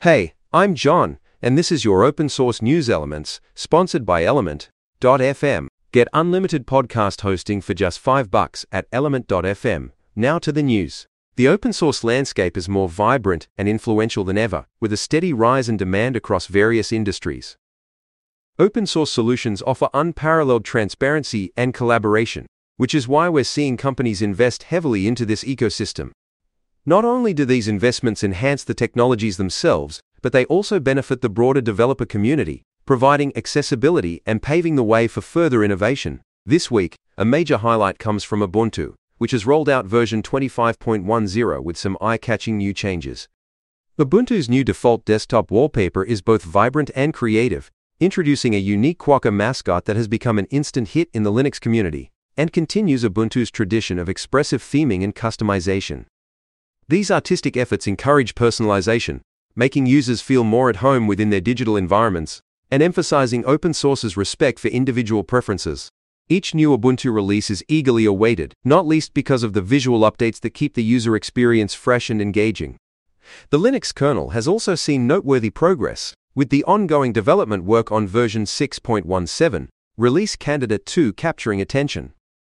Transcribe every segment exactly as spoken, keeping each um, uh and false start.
Hey, I'm John, and this is your Open Source News Elements, sponsored by Element dot f m. Get unlimited podcast hosting for just five bucks at Element dot f m. Now to the news. The open source landscape is more vibrant and influential than ever, with a steady rise in demand across various industries. Open source solutions offer unparalleled transparency and collaboration, which is why we're seeing companies invest heavily into this ecosystem. Not only do these investments enhance the technologies themselves, but they also benefit the broader developer community, providing accessibility and paving the way for further innovation. This week, a major highlight comes from Ubuntu, which has rolled out version twenty-five point ten with some eye-catching new changes. Ubuntu's new default desktop wallpaper is both vibrant and creative, introducing a unique Quokka mascot that has become an instant hit in the Linux community, and continues Ubuntu's tradition of expressive theming and customization. These artistic efforts encourage personalization, making users feel more at home within their digital environments, and emphasizing open source's respect for individual preferences. Each new Ubuntu release is eagerly awaited, not least because of the visual updates that keep the user experience fresh and engaging. The Linux kernel has also seen noteworthy progress, with the ongoing development work on version six point seventeen, Release Candidate two capturing attention.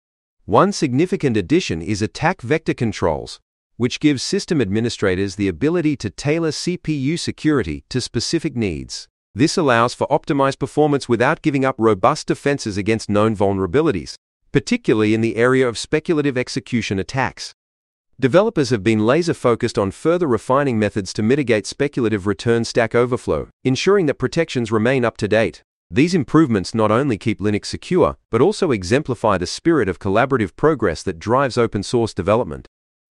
One significant addition is attack vector controls, which gives system administrators the ability to tailor C P U security to specific needs. This allows for optimized performance without giving up robust defenses against known vulnerabilities, particularly in the area of speculative execution attacks. Developers have been laser-focused on further refining methods to mitigate speculative return stack overflow, ensuring that protections remain up to date. These improvements not only keep Linux secure, but also exemplify the spirit of collaborative progress that drives open source development.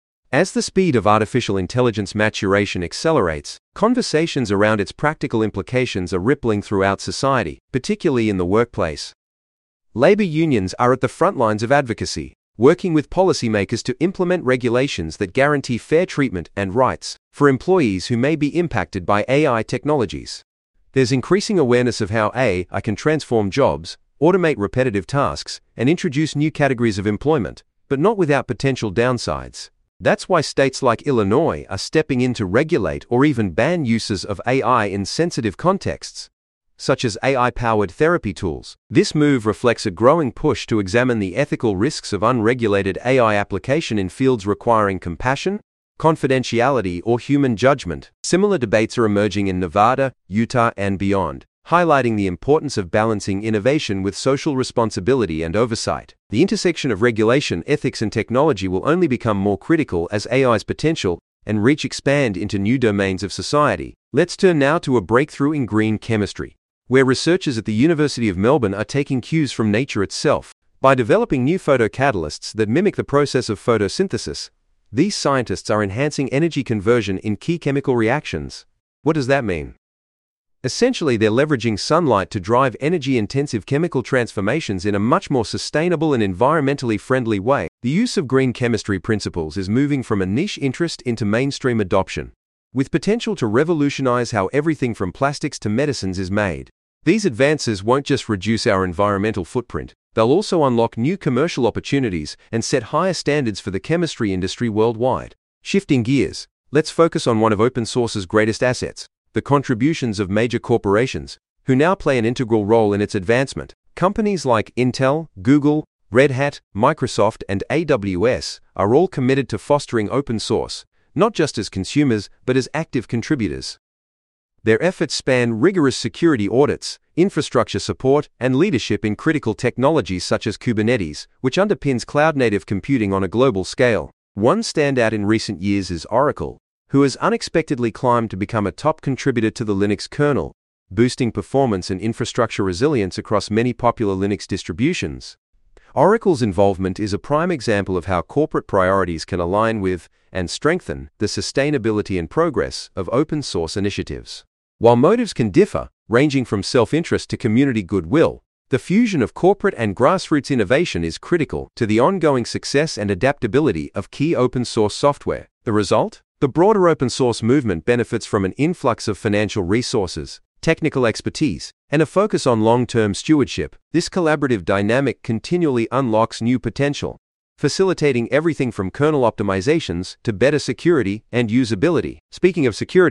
As the speed of artificial intelligence maturation accelerates, conversations around its practical implications are rippling throughout society, particularly in the workplace. Labor unions are at the front lines of advocacy, working with policymakers to implement regulations that guarantee fair treatment and rights for employees who may be impacted by A I technologies. There's increasing awareness of how A I can transform jobs, automate repetitive tasks, and introduce new categories of employment, but not without potential downsides. That's why states like Illinois are stepping in to regulate or even ban uses of A I in sensitive contexts, such as A I-powered therapy tools. This move reflects a growing push to examine the ethical risks of unregulated A I application in fields requiring compassion, confidentiality, or human judgment. Similar debates are emerging in Nevada, Utah, and beyond, highlighting the importance of balancing innovation with social responsibility and oversight. The intersection of regulation, ethics, and technology will only become more critical as A I's potential and reach expand into new domains of society. Let's turn now to a breakthrough in green chemistry, where researchers at the University of Melbourne are taking cues from nature itself. By developing new photocatalysts that mimic the process of photosynthesis, these scientists are enhancing energy conversion in key chemical reactions. What does that mean? Essentially, they're leveraging sunlight to drive energy-intensive chemical transformations in a much more sustainable and environmentally friendly way. The use of green chemistry principles is moving from a niche interest into mainstream adoption, with potential to revolutionize how everything from plastics to medicines is made. These advances won't just reduce our environmental footprint, they'll also unlock new commercial opportunities and set higher standards for the chemistry industry worldwide. Shifting gears, let's focus on one of open source's greatest assets, the contributions of major corporations, who now play an integral role in its advancement. Companies like Intel, Google, Red Hat, Microsoft, and A W S are all committed to fostering open source, not just as consumers, but as active contributors. Their efforts span rigorous security audits, infrastructure support, and leadership in critical technologies such as Kubernetes, which underpins cloud-native computing on a global scale. One standout in recent years is Oracle, who has unexpectedly climbed to become a top contributor to the Linux kernel, boosting performance and infrastructure resilience across many popular Linux distributions. Oracle's involvement is a prime example of how corporate priorities can align with and strengthen the sustainability and progress of open source initiatives. While motives can differ, ranging from self-interest to community goodwill, the fusion of corporate and grassroots innovation is critical to the ongoing success and adaptability of key open source software. The result? The broader open source movement benefits from an influx of financial resources, technical expertise, and a focus on long-term stewardship. This collaborative dynamic continually unlocks new potential, facilitating everything from kernel optimizations to better security and usability. Speaking of security,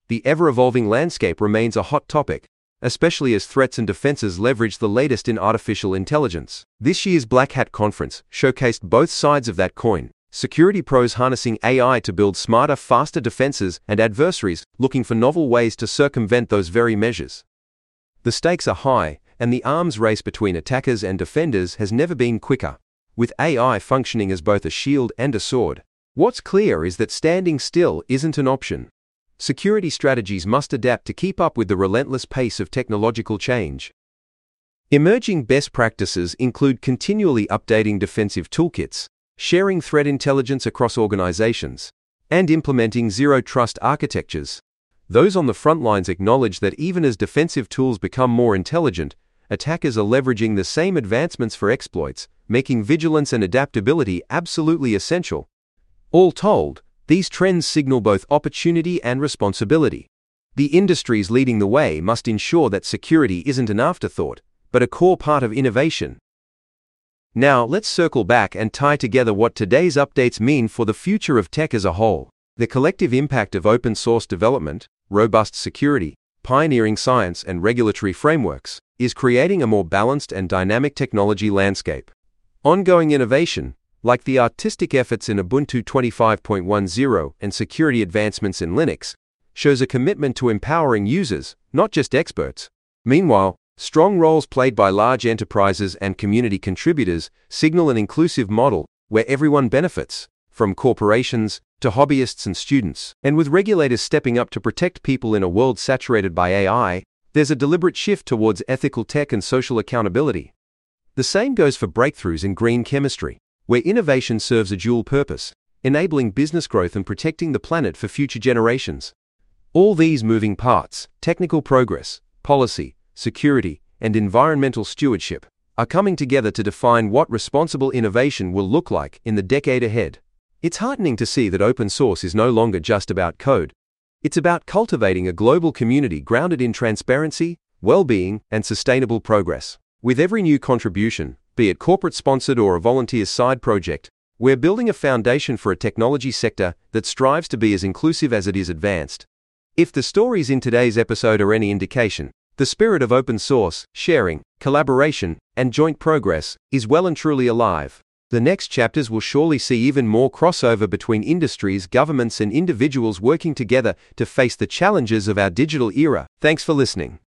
the ever-evolving landscape remains a hot topic, especially as threats and defenses leverage the latest in artificial intelligence. This year's Black Hat Conference showcased both sides of that coin. Security pros harnessing A I to build smarter, faster defenses, and adversaries looking for novel ways to circumvent those very measures. The stakes are high, and the arms race between attackers and defenders has never been quicker, with A I functioning as both a shield and a sword. What's clear is that standing still isn't an option. Security strategies must adapt to keep up with the relentless pace of technological change. Emerging best practices include continually updating defensive toolkits, sharing threat intelligence across organizations, and implementing zero-trust architectures. Those on the front lines acknowledge that even as defensive tools become more intelligent, attackers are leveraging the same advancements for exploits, making vigilance and adaptability absolutely essential. All told, these trends signal both opportunity and responsibility. The industries leading the way must ensure that security isn't an afterthought, but a core part of innovation. Now, let's circle back and tie together what today's updates mean for the future of tech as a whole. The collective impact of open source development, robust security, pioneering science, and regulatory frameworks is creating a more balanced and dynamic technology landscape. Ongoing innovation, like the artistic efforts in Ubuntu twenty-five point ten and security advancements in Linux, shows a commitment to empowering users, not just experts. Meanwhile, strong roles played by large enterprises and community contributors signal an inclusive model where everyone benefits, from corporations to hobbyists and students. And with regulators stepping up to protect people in a world saturated by A I, there's a deliberate shift towards ethical tech and social accountability. The same goes for breakthroughs in green chemistry, where innovation serves a dual purpose, enabling business growth and protecting the planet for future generations. All these moving parts, technical progress, policy, security, and environmental stewardship, are coming together to define what responsible innovation will look like in the decade ahead. It's heartening to see that open source is no longer just about code. It's about cultivating a global community grounded in transparency, well-being, and sustainable progress. With every new contribution, be it corporate-sponsored or a volunteer side project, we're building a foundation for a technology sector that strives to be as inclusive as it is advanced. If the stories in today's episode are any indication, the spirit of open source, sharing, collaboration, and joint progress is well and truly alive. The next chapters will surely see even more crossover between industries, governments, and individuals working together to face the challenges of our digital era. Thanks for listening.